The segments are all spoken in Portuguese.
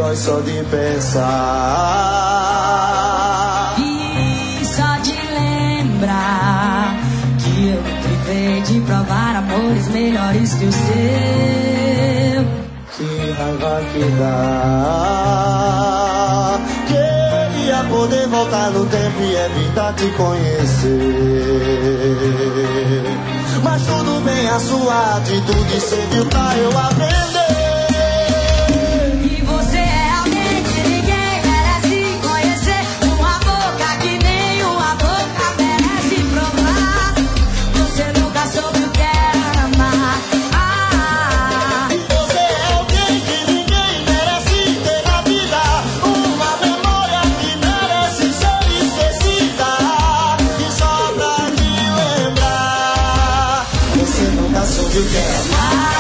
dói só de pensar. E só de lembrar que eu privei de provar amores melhores que o seu. Que raiva que dá. Queria poder voltar no tempo e evitar te conhecer. Mas tudo bem, a sua atitude serviu pra eu aprender. E você é alguém que ninguém merece conhecer. Uma boca que nenhuma boca merece provar. Você nunca soube o que é amar. E você é alguém que ninguém merece ter na vida. Uma memória que merece ser esquecida. E só pra te lembrar, você nunca soube o que é amar.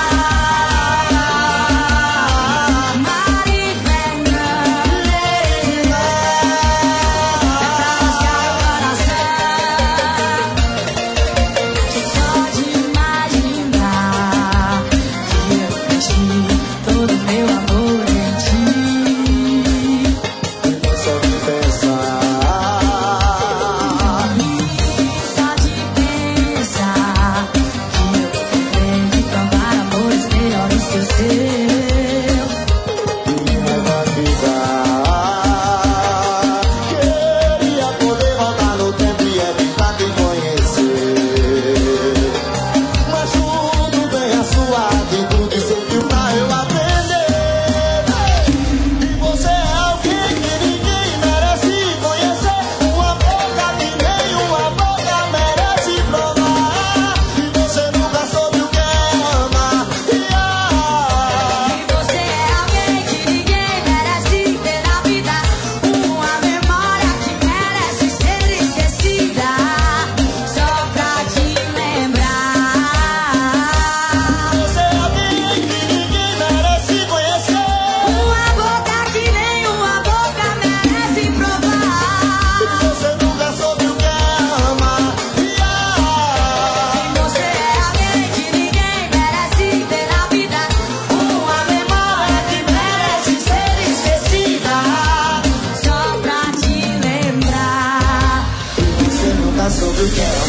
Sobre o que é